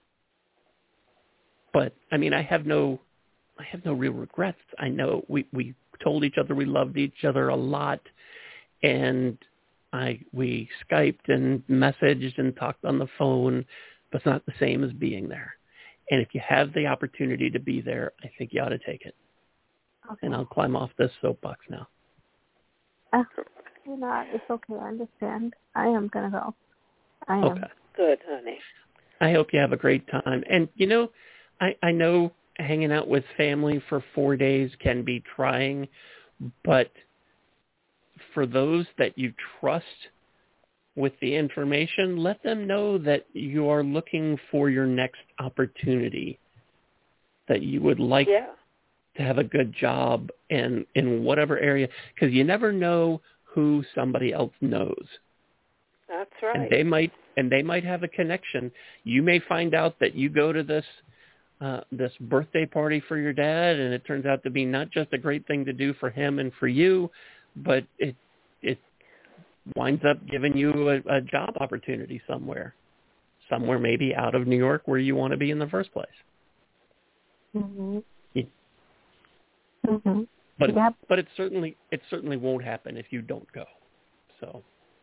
But I mean, I have no, I have no real regrets. I know we, we told each other we loved each other a lot, and I we Skyped and messaged and talked on the phone, but it's not the same as being there. And if you have the opportunity to be there, I think you ought to take it. Okay. And I'll climb off this soapbox now. Uh, you're not. It's okay. I understand. I am going to go. I am. Okay. Good, honey. I hope you have a great time. And, you know, I, I know hanging out with family for four days can be trying, but for those that you trust with the information, let them know that you are looking for your next opportunity, that you would like yeah. to have a good job in, in whatever area, because you never know who somebody else knows. That's right. And they might, and they might have a connection. You may find out that you go to this uh, this birthday party for your dad, and it turns out to be not just a great thing to do for him and for you, but it it winds up giving you a, a job opportunity somewhere, somewhere maybe out of New York where you want to be in the first place. Mm-hmm. Yeah. Mm-hmm. But yep. but it certainly it certainly won't happen if you don't go. So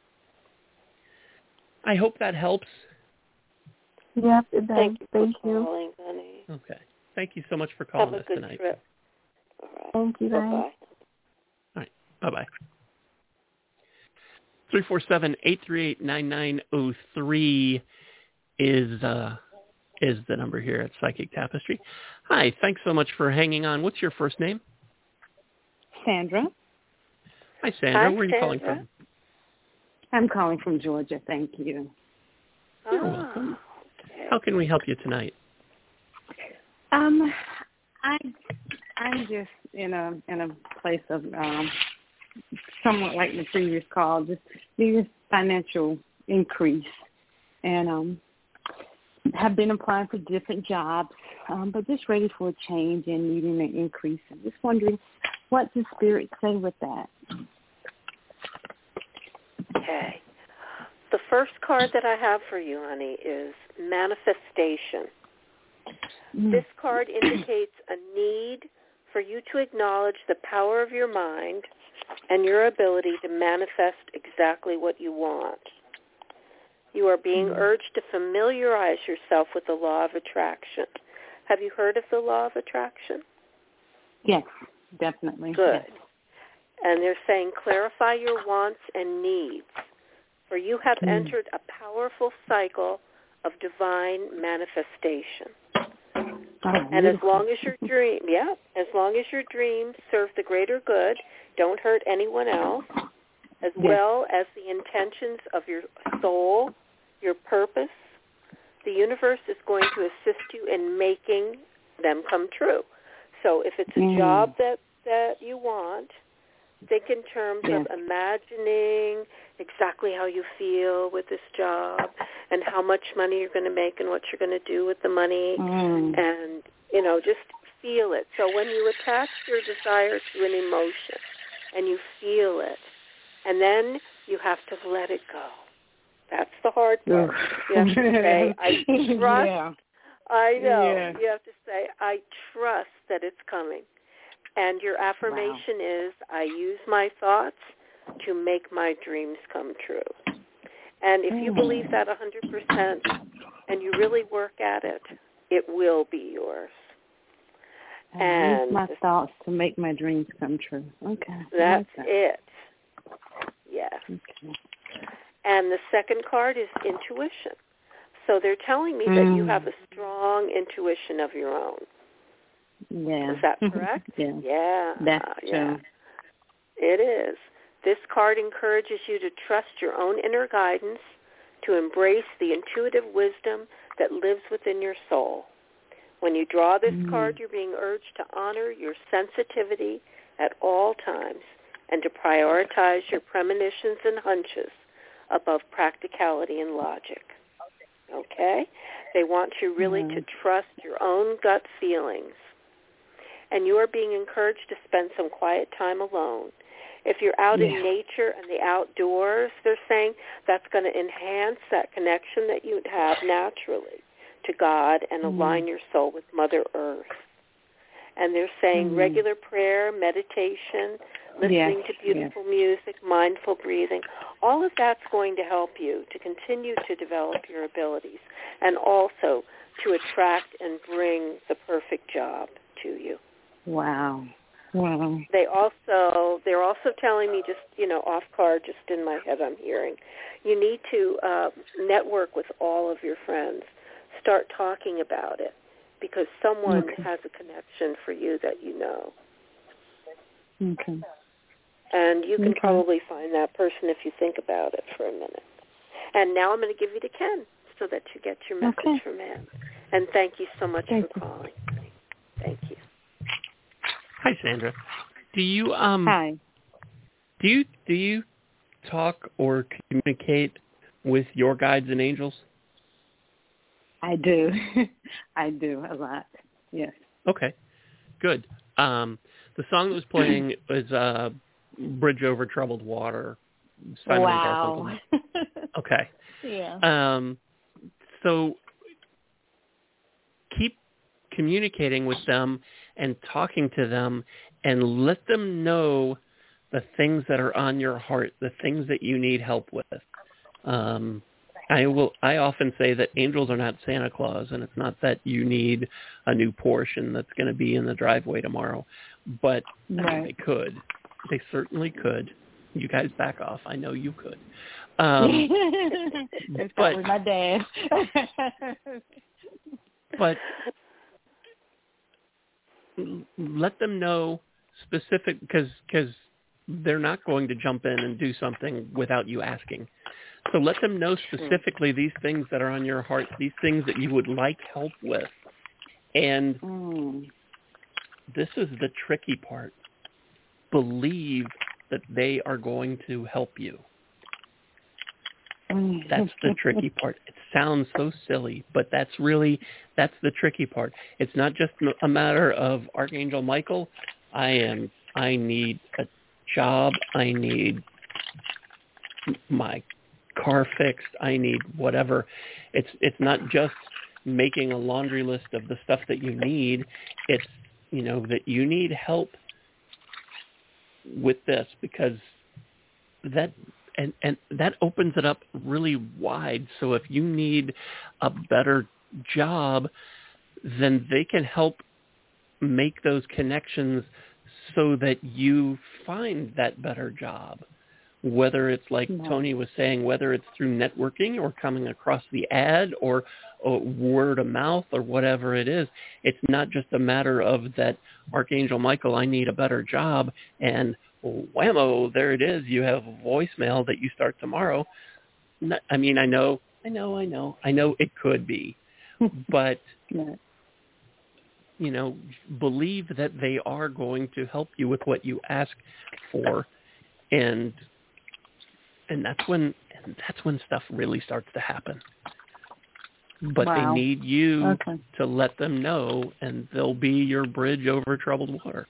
I hope that helps. Yep, it does. Thank you. Thank for you. calling, honey. Okay. Thank you so much for calling Have a us good tonight. Trip. All right. Thank you, guys. Bye-bye. All right. Bye-bye. three four seven, eight three eight, nine nine zero three is uh, is the number here at Psychic Tapestry. Hi. Thanks so much for hanging on. What's your first name? Sandra. Hi, Sandra. Hi, Where are you Sandra. calling from? I'm calling from Georgia. Thank you. You're Ah, welcome. okay. How can we help you tonight? Um, I I'm just in a in a place of um, somewhat like the previous call, just needing financial increase, and um, have been applying for different jobs, um, but just ready for a change and needing an increase. I'm just wondering, what does Spirit say with that? Okay. The first card that I have for you, honey, is manifestation. Mm. This card indicates a need for you to acknowledge the power of your mind and your ability to manifest exactly what you want. You are being Mm. urged to familiarize yourself with the law of attraction. Have you heard of the law of attraction? Yes, definitely. Good. Yes. And they're saying, clarify your wants and needs, for you have mm. entered a powerful cycle of divine manifestation. Oh, and as long as your dream, yeah, as long as your dreams serve the greater good, don't hurt anyone else, as yes. well as the intentions of your soul, your purpose, the universe is going to assist you in making them come true. So if it's a mm. job that, that you want, think in terms yeah. of imagining exactly how you feel with this job and how much money you're going to make and what you're going to do with the money. Mm. And, you know, just feel it. So when you attach your desire to an emotion and you feel it, and then you have to let it go. That's the hard part. You have to say, I trust. Yeah. I know. Yeah. You have to say, I trust that it's coming. And your affirmation wow. is, I use my thoughts to make my dreams come true. And if you believe that one hundred percent and you really work at it, it will be yours. I and use my thoughts to make my dreams come true. Okay. That's that. it. Yes. Okay. And the second card is intuition. So they're telling me mm. that you have a strong intuition of your own. Yeah. Is that correct? yeah. Yeah. That's yeah. true. It is. This card encourages you to trust your own inner guidance, to embrace the intuitive wisdom that lives within your soul. When you draw this mm. card, you're being urged to honor your sensitivity at all times and to prioritize your premonitions and hunches above practicality and logic. Okay? They want you really mm. to trust your own gut feelings. And you are being encouraged to spend some quiet time alone. If you're out yeah. in nature and the outdoors, they're saying that's going to enhance that connection that you have naturally to God and mm. align your soul with Mother Earth. And they're saying mm. regular prayer, meditation, listening yes. to beautiful yes. music, mindful breathing, all of that's going to help you to continue to develop your abilities and also to attract and bring the perfect job to you. Wow. Wow. They also, they're also telling me just, you know, off card, just in my head I'm hearing, you need to uh, network with all of your friends. Start talking about it because someone okay. has a connection for you that you know. Okay. And you can okay. probably find that person if you think about it for a minute. And now I'm going to give you to Ken so that you get your message okay. from him. And thank you so much thank for you. calling. Thank you. Hi, Sandra. Do you um Hi. Do you do you talk or communicate with your guides and angels? I do. I do a lot. Yes. Okay. Good. Um, the song that was playing was uh, "Bridge Over Troubled Water." Simon wow. and Garfunkel. Okay. Yeah. Um, so keep communicating with them and talking to them and let them know the things that are on your heart, the things that you need help with. Um, I will. I often say that angels are not Santa Claus, and it's not that you need a new Porsche that's going to be in the driveway tomorrow. But right. I mean, they could. They certainly could. You guys back off. I know you could. Um, That's but, probably my dad. but let them know specific, because because they're not going to jump in and do something without you asking. So let them know specifically these things that are on your heart, these things that you would like help with. And mm. this is the tricky part. Believe that they are going to help you. That's the tricky part. It sounds so silly, but that's really, that's the tricky part. It's not just a matter of Archangel Michael, I am, I need a job, I need my car fixed, I need whatever. It's it's not just making a laundry list of the stuff that you need. It's, you know, that you need help with this, because that and and that opens it up really wide. So if you need a better job, then they can help make those connections so that you find that better job, whether it's like No. Tony was saying, whether it's through networking or coming across the ad or, or word of mouth or whatever it is. It's not just a matter of that, Archangel Michael, I need a better job, and whammo, there it is. You have a voicemail that you start tomorrow. Not, I mean, I know, I know, I know, I know it could be, but, No. you know, believe that they are going to help you with what you ask for, and and that's when and that's when stuff really starts to happen. But Wow. they need you Okay. to let them know, and they'll be your bridge over troubled water.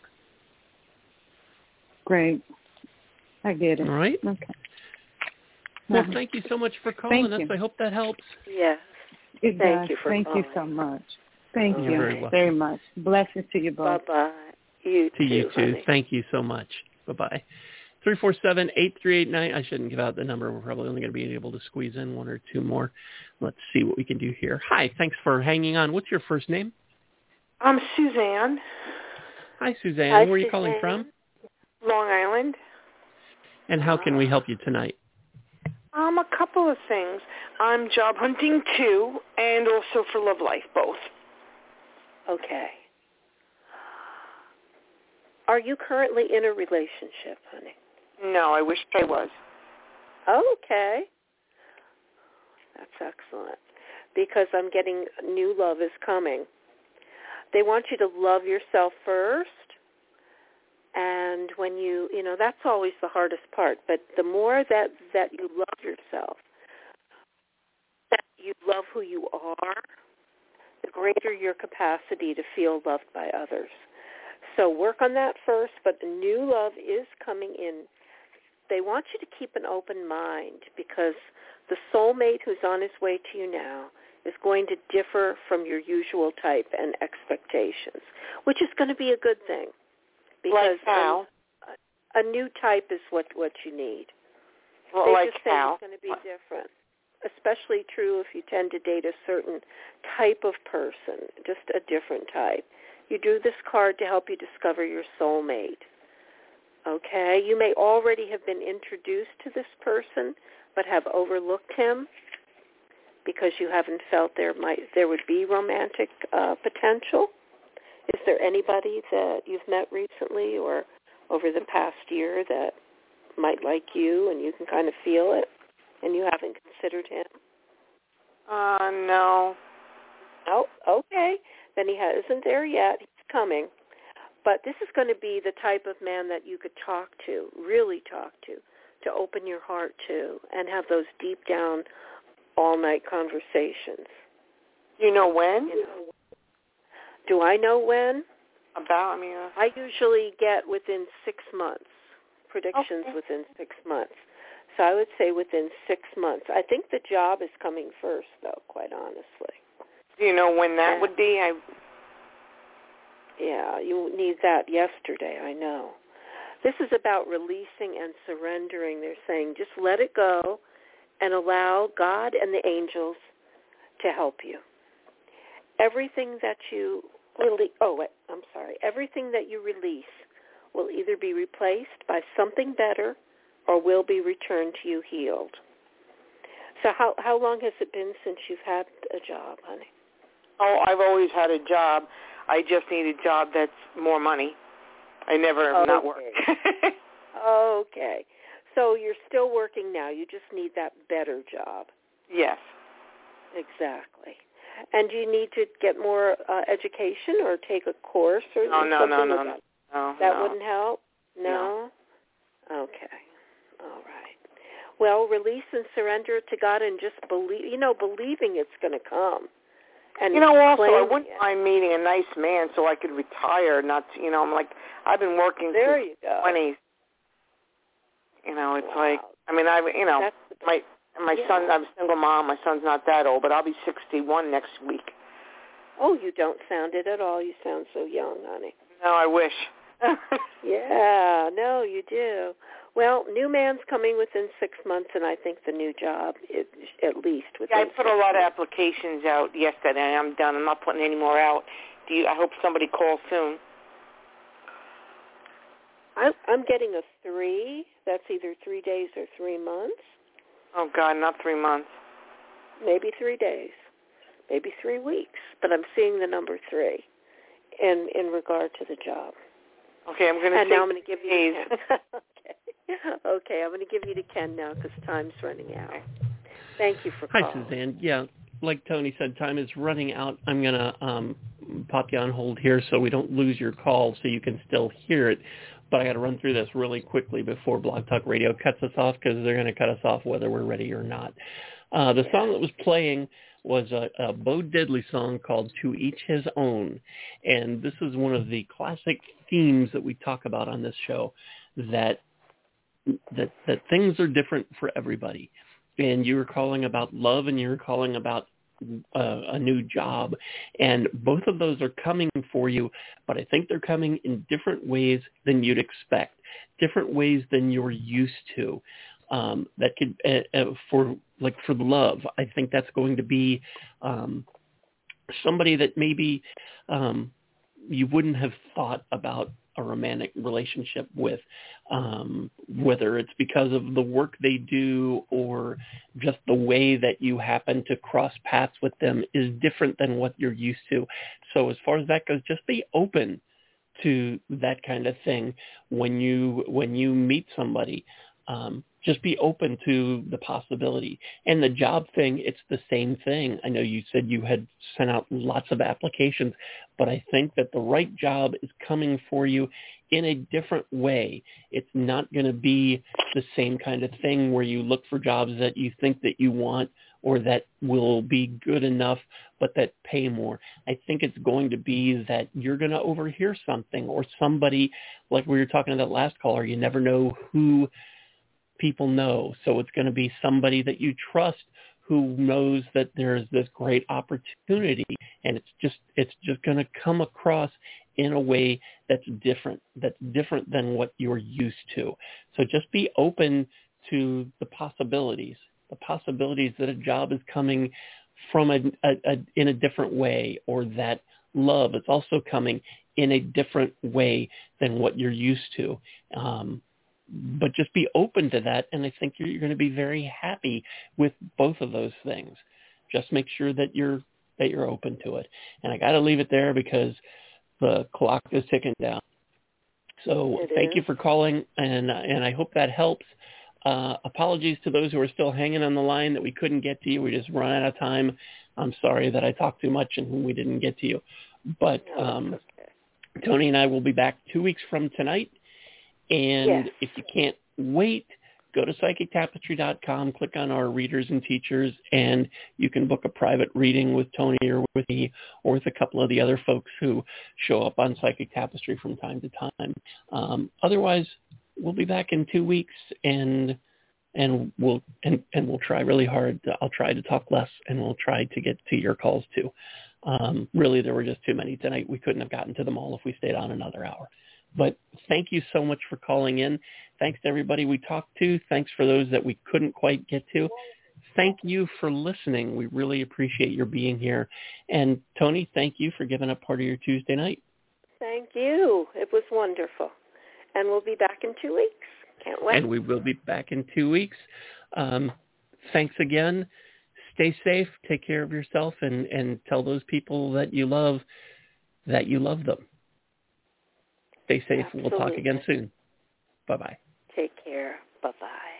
Great. I get it. All right? Okay. Well, Uh-huh. thank you so much for calling Thank us. you. I hope that helps. Yes. It Thank does. you for Thank calling. you so much. Thank You're you very welcome. very much. Blessings to you both. Bye-bye. You To too, you too. honey. Thank you so much. Bye-bye. three four seven, eight three eight nine. I shouldn't give out the number. We're probably only going to be able to squeeze in one or two more. Let's see what we can do here. Hi, thanks for hanging on. What's your first name? I'm Suzanne, Hi, Suzanne. Hi, Where are you calling Suzanne. from? Long Island. And how can we help you tonight? Um, a couple of things. I'm job hunting too, and also for love life, both. Okay. Are you currently in a relationship, honey? No, I wish I was. Okay. That's excellent. Because I'm getting new love is coming. They want you to love yourself first. And when you, you know, that's always the hardest part. But the more that, that you love yourself, that you love who you are, the greater your capacity to feel loved by others. So work on that first, but new love is coming in. They want you to keep an open mind because the soulmate who's on his way to you now is going to differ from your usual type and expectations, which is going to be a good thing. Because Like how? A, a new type is what, what you need. Well, they like just say how? it's going to be different. Especially true if you tend to date a certain type of person, just a different type. You drew this card to help you discover your soulmate. Okay? You may already have been introduced to this person, but have overlooked him because you haven't felt there might there would be romantic uh, potential. Is there anybody that you've met recently or over the past year that might like you and you can kind of feel it and you haven't considered him? Uh, no. Oh, okay. Then he isn't there yet. He's coming. But this is going to be the type of man that you could talk to, really talk to, to open your heart to and have those deep down all-night conversations. You know when? You know, do I know when? About, I mean... Uh... I usually get within six months, predictions Okay. within six months. So I would say within six months. I think the job is coming first, though, quite honestly. Do you know when that Yeah. would be? I... Yeah, you need that yesterday, I know. This is about releasing and surrendering. They're saying just let it go and allow God and the angels to help you. Everything that you release, oh, wait, I'm sorry. Everything that you release will either be replaced by something better or will be returned to you healed. So how how long has it been since you've had a job, honey? Oh, I've always had a job. I just need a job that's more money. I never have Okay. not worked. Okay. So you're still working now. You just need that better job. Yes. Exactly. And do you need to get more uh, education or take a course or No, no, something no, no, like no. that? No, That no. wouldn't help? No? Okay. All right. Well, release and surrender it to God and just believe, you know, believing it's going to come. And You know, also, I claiming wouldn't it. mind meeting a nice man so I could retire, not, you know, I'm like, I've been working There since you go. twenties. You know, it's Wow. like, I mean, I, you know, That's the my my yeah. son, I'm a single mom. My son's not that old, but I'll be sixty-one next week. Oh, you don't sound it at all. You sound so young, honey. No, I wish. Yeah, no, you do. Well, new man's coming within six months, and I think the new job is at least within Yeah, I put six a lot of months. applications out yesterday. I'm done. I'm not putting any more out. Do you? I hope somebody calls soon. I'm, I'm getting a three. That's either three days or three months. Oh, God, not three months. Maybe three days. Maybe three weeks. But I'm seeing the number three in, in regard to the job. Okay, I'm going to And say now I'm going to give you days. to Ken. okay. Okay, I'm going to give you to Ken now because time's running out. Thank you for calling. Hi, Suzanne. Yeah, like Tony said, time is running out. I'm going to um, pop you on hold here so we don't lose your call so you can still hear it. But I got to run through this really quickly before Blog Talk Radio cuts us off because they're going to cut us off whether we're ready or not. Uh, the song that was playing was a, a Bo Diddley song called To Each His Own. And this is one of the classic themes that we talk about on this show, that that that things are different for everybody. And you were calling about love and you were calling about uh, a new job. And both of those are coming for you, but I think they're coming in different ways than you'd expect, different ways than you're used to. Um, that could, uh, uh, for like for love, I think that's going to be um, somebody that maybe um, you wouldn't have thought about a romantic relationship with, um, whether it's because of the work they do or just the way that you happen to cross paths with them is different than what you're used to. So as far as that goes, just be open to that kind of thing when you when you meet somebody. Um, just be open to the possibility. And the job thing, it's the same thing. I know you said you had sent out lots of applications, but I think that the right job is coming for you in a different way. It's not going to be the same kind of thing where you look for jobs that you think that you want or that will be good enough, but that pay more. I think it's going to be that you're going to overhear something or somebody, like we were talking to that last caller, you never know who people know. So it's going to be somebody that you trust who knows that there's this great opportunity, and it's just it's just going to come across in a way that's different, that's different than what you're used to. So just be open to the possibilities, the possibilities that a job is coming from a, a, a in a different way, or that love is also coming in a different way than what you're used to. Um, But just be open to that, and I think you're, you're going to be very happy with both of those things. Just make sure that you're that you're open to it. And I got to leave it there because the clock is ticking down. So It thank is. you for calling, and and I hope that helps. Uh, apologies to those who are still hanging on the line that we couldn't get to you. We just run out of time. I'm sorry that I talked too much and we didn't get to you. But No, um, okay. Tony and I will be back two weeks from tonight. And Yes. if you can't wait, go to psychic tapestry dot com, click on our readers and teachers, and you can book a private reading with Tony or with me or with a couple of the other folks who show up on Psychic Tapestry from time to time. Um, otherwise, we'll be back in two weeks, and and we'll and, and we'll try really hard. To, I'll try to talk less, and we'll try to get to your calls too. Um, really, there were just too many tonight. We couldn't have gotten to them all if we stayed on another hour. But thank you so much for calling in. Thanks to everybody we talked to. Thanks for those that we couldn't quite get to. Thank you for listening. We really appreciate your being here. And Tony, thank you for giving up part of your Tuesday night. Thank you. It was wonderful. And we'll be back in two weeks. Can't wait. And we will be back in two weeks. Um, thanks again. Stay safe. Take care of yourself, and, and tell those people that you love that you love them. Stay safe. Absolutely. We'll talk again soon. Bye-bye. Take care. Bye-bye.